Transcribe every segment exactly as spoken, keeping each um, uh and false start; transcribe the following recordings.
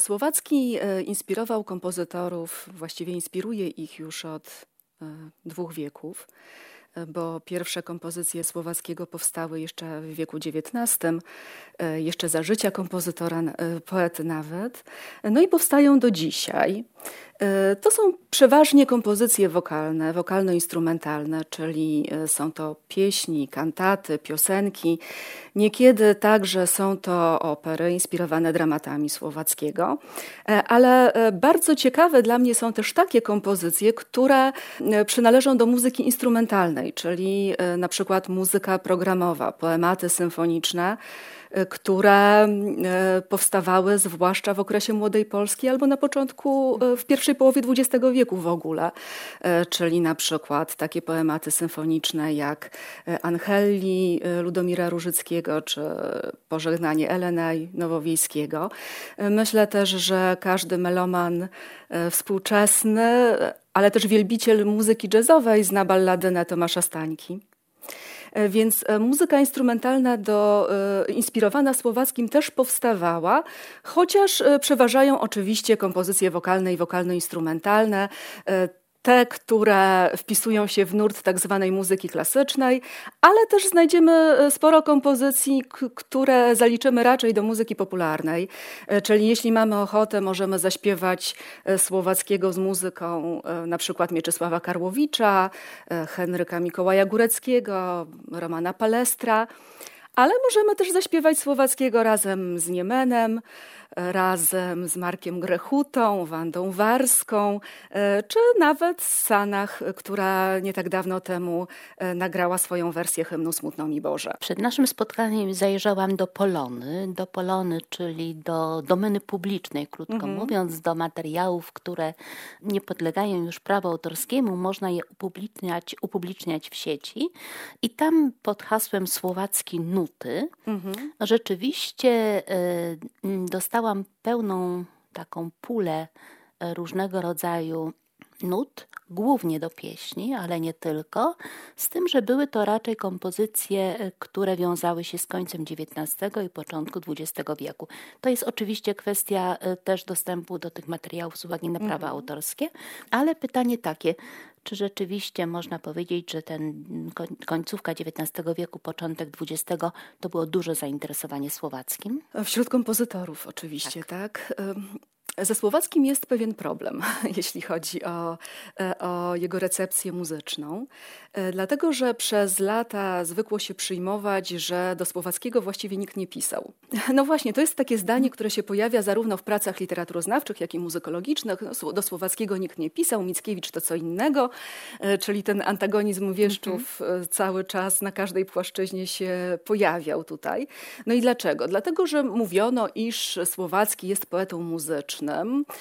Słowacki inspirował kompozytorów, właściwie inspiruje ich już od dwóch wieków, bo pierwsze kompozycje Słowackiego powstały jeszcze w wieku dziewiętnastym, jeszcze za życia kompozytora, poety nawet, no i powstają do dzisiaj. To są przeważnie kompozycje wokalne, wokalno-instrumentalne, czyli są to pieśni, kantaty, piosenki. Niekiedy także są to opery inspirowane dramatami Słowackiego, ale bardzo ciekawe dla mnie są też takie kompozycje, które przynależą do muzyki instrumentalnej, czyli na przykład muzyka programowa, poematy symfoniczne, które powstawały zwłaszcza w okresie Młodej Polski albo na początku, w pierwszej połowie dwudziestego wieku w ogóle, czyli na przykład takie poematy symfoniczne jak Angeli Ludomira Różyckiego czy Pożegnanie Elenej Nowowiejskiego. Myślę też, że każdy meloman współczesny, ale też wielbiciel muzyki jazzowej zna balladynę Tomasza Stańki. Więc muzyka instrumentalna do, inspirowana Słowackim też powstawała, chociaż przeważają oczywiście kompozycje wokalne i wokalno-instrumentalne, te, które wpisują się w nurt tak zwanej muzyki klasycznej, ale też znajdziemy sporo kompozycji, które zaliczymy raczej do muzyki popularnej. Czyli jeśli mamy ochotę, możemy zaśpiewać Słowackiego z muzyką na przykład Mieczysława Karłowicza, Henryka Mikołaja Góreckiego, Romana Palestra, ale możemy też zaśpiewać Słowackiego razem z Niemenem, razem z Markiem Grechutą, Wandą Warską, czy nawet z Sanach, która nie tak dawno temu nagrała swoją wersję hymnu Smutno mi Boże. Przed naszym spotkaniem zajrzałam do Polony, do Polony, czyli do domeny publicznej, krótko mhm. mówiąc, do materiałów, które nie podlegają już prawu autorskiemu, można je upubliczniać, upubliczniać w sieci i tam pod hasłem Słowacki Nuty mhm. rzeczywiście y, dostałam Dostałam pełną taką pulę różnego rodzaju nut, głównie do pieśni, ale nie tylko, z tym, że były to raczej kompozycje, które wiązały się z końcem dziewiętnastego i początku dwudziestego wieku. To jest oczywiście kwestia też dostępu do tych materiałów z uwagi na prawa mhm. autorskie, ale pytanie takie, czy rzeczywiście można powiedzieć, że ten końcówka dziewiętnastego wieku, początek dwudziestego to było duże zainteresowanie Słowackim? Wśród kompozytorów oczywiście, tak. tak. Ze Słowackim jest pewien problem, jeśli chodzi o, o jego recepcję muzyczną, dlatego że przez lata zwykło się przyjmować, że do Słowackiego właściwie nikt nie pisał. No właśnie, to jest takie zdanie, które się pojawia zarówno w pracach literaturoznawczych, jak i muzykologicznych. No, do Słowackiego nikt nie pisał, Mickiewicz to co innego, czyli ten antagonizm wieszczów mhm. cały czas na każdej płaszczyźnie się pojawiał tutaj. No i dlaczego? Dlatego, że mówiono, iż Słowacki jest poetą muzycznym,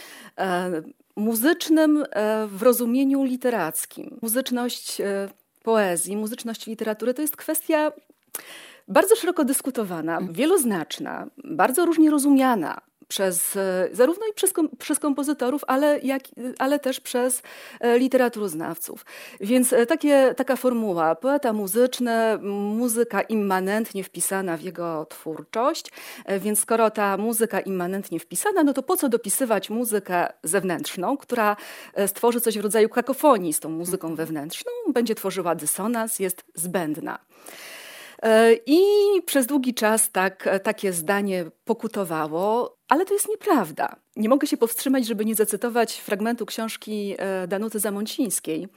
muzycznym w rozumieniu literackim. Muzyczność poezji, muzyczność literatury to jest kwestia bardzo szeroko dyskutowana, wieloznaczna, bardzo różnie rozumiana przez, zarówno i przez, przez kompozytorów, ale, jak, ale też przez literaturoznawców. Więc takie, taka formuła, poeta muzyczny, muzyka immanentnie wpisana w jego twórczość, więc skoro ta muzyka immanentnie wpisana, no to po co dopisywać muzykę zewnętrzną, która stworzy coś w rodzaju kakofonii z tą muzyką wewnętrzną, będzie tworzyła dysonans, jest zbędna. I przez długi czas tak, takie zdanie pokutowało, ale to jest nieprawda. Nie mogę się powstrzymać, żeby nie zacytować fragmentu książki Danuty Zamącińskiej,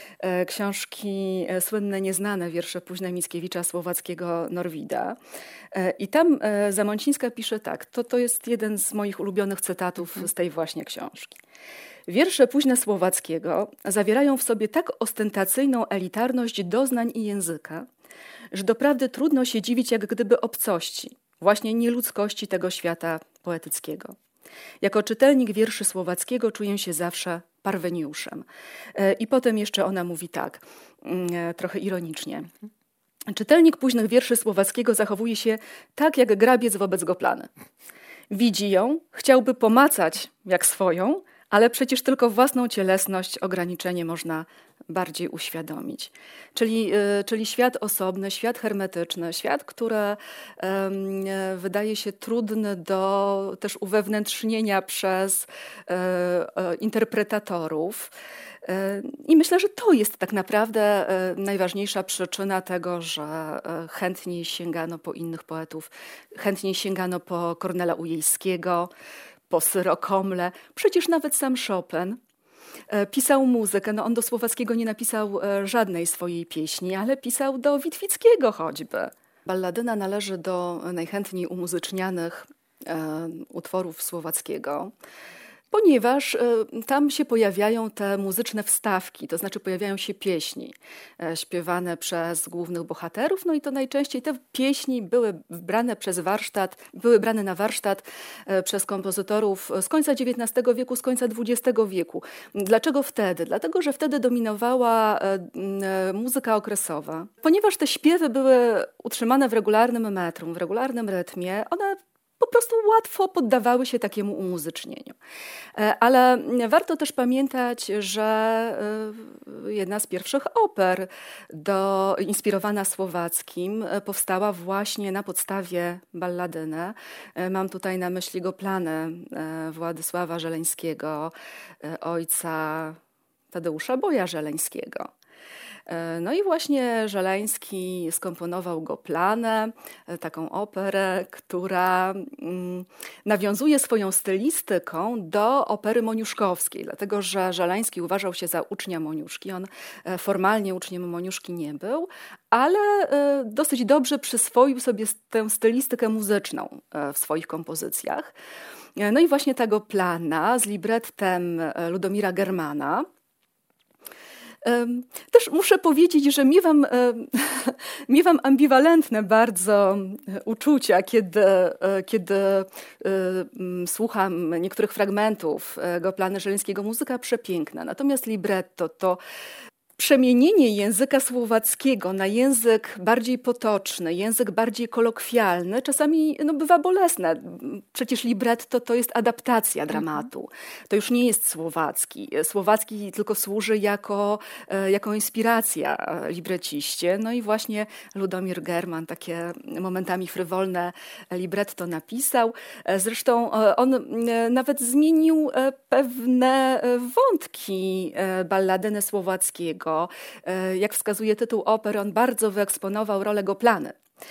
książki słynne Nieznane, wiersze późne Mickiewicza, Słowackiego, Norwida. I tam Zamącińska pisze tak, to, to jest jeden z moich ulubionych cytatów z tej właśnie książki. Wiersze późne Słowackiego zawierają w sobie tak ostentacyjną elitarność doznań i języka, że doprawdy trudno się dziwić jak gdyby obcości, właśnie nieludzkości tego świata poetyckiego. Jako czytelnik wierszy Słowackiego czuję się zawsze parweniuszem. I potem jeszcze ona mówi tak, trochę ironicznie. Czytelnik późnych wierszy Słowackiego zachowuje się tak jak grabiec wobec goplany. Widzi ją, chciałby pomacać jak swoją, ale przecież tylko własną cielesność ograniczenie można bardziej uświadomić. Czyli, czyli świat osobny, świat hermetyczny, świat, który um, wydaje się trudny do też uwewnętrznienia przez um, interpretatorów. I myślę, że to jest tak naprawdę najważniejsza przyczyna tego, że chętniej sięgano po innych poetów, chętniej sięgano po Kornela Ujejskiego, po Syrokomle. Przecież nawet sam Chopin pisał muzykę. No on do Słowackiego nie napisał żadnej swojej pieśni, ale pisał do Witwickiego choćby. Balladyna należy do najchętniej umuzycznianych utworów Słowackiego, ponieważ tam się pojawiają te muzyczne wstawki, to znaczy pojawiają się pieśni śpiewane przez głównych bohaterów, no i to najczęściej te pieśni były brane przez warsztat, były brane na warsztat przez kompozytorów z końca dziewiętnastego wieku, z końca dwudziestego wieku. Dlaczego wtedy? Dlatego, że wtedy dominowała muzyka okresowa. Ponieważ te śpiewy były utrzymane w regularnym metrum, w regularnym rytmie, one po prostu łatwo poddawały się takiemu umuzycznieniu. Ale warto też pamiętać, że jedna z pierwszych oper do, inspirowana Słowackim powstała właśnie na podstawie balladyny. Mam tutaj na myśli Goplany Władysława Żeleńskiego, ojca Tadeusza Boja Żeleńskiego. No i właśnie Żeleński skomponował Goplanę, taką operę, która nawiązuje swoją stylistyką do opery moniuszkowskiej, dlatego że Żeleński uważał się za ucznia Moniuszki. On formalnie uczniem Moniuszki nie był, ale dosyć dobrze przyswoił sobie tę stylistykę muzyczną w swoich kompozycjach. No i właśnie ta Goplana z librettem Ludomira Germana. Też muszę powiedzieć, że miewam, miewam ambiwalentne bardzo uczucia, kiedy, kiedy słucham niektórych fragmentów Goplany Żeleńskiego. Muzyka przepiękna, natomiast libretto to przemienienie języka słowackiego na język bardziej potoczny, język bardziej kolokwialny, czasami no, bywa bolesne. Przecież libretto to jest adaptacja dramatu. To już nie jest słowacki. Słowacki tylko służy jako, jako inspiracja libreciście. No i właśnie Ludomir German takie momentami frywolne libretto napisał. Zresztą on nawet zmienił pewne wątki balladyny Słowackiego. Jak wskazuje tytuł opery, on bardzo wyeksponował rolę Goplany.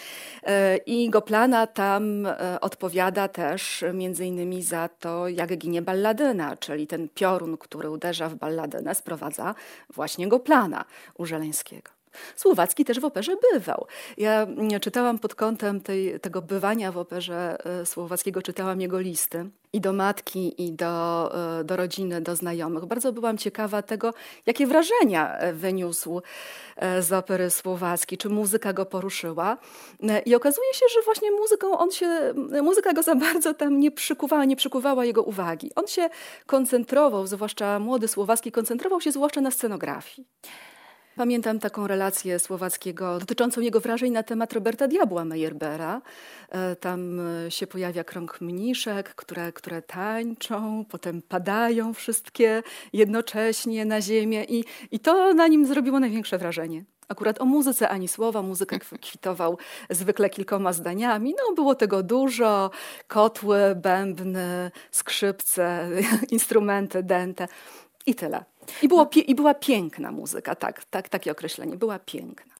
I Goplana tam odpowiada też między innymi za to, jak ginie balladyna, czyli ten piorun, który uderza w balladynę, sprowadza właśnie Goplana u Żeleńskiego. Słowacki też w operze bywał. Ja czytałam pod kątem tej, tego bywania w operze Słowackiego, czytałam jego listy i do matki, i do, do rodziny, do znajomych. Bardzo byłam ciekawa tego, jakie wrażenia wyniósł z opery Słowackiej, czy muzyka go poruszyła. I okazuje się, że właśnie muzyką on się, muzyka go za bardzo tam nie przykuwała, nie przykuwała jego uwagi. On się koncentrował, zwłaszcza młody Słowacki, koncentrował się zwłaszcza na scenografii. Pamiętam taką relację Słowackiego dotyczącą jego wrażeń na temat Roberta Diabła Meyerbera. Tam się pojawia krąg mniszek, które, które tańczą, potem padają wszystkie jednocześnie na ziemię i, i to na nim zrobiło największe wrażenie. Akurat o muzyce ani słowa, muzykę kwitował zwykle kilkoma zdaniami. No, było tego dużo, kotły, bębny, skrzypce, instrumenty dęte i tyle. I, było, I była piękna muzyka, tak, tak, takie określenie, była piękna.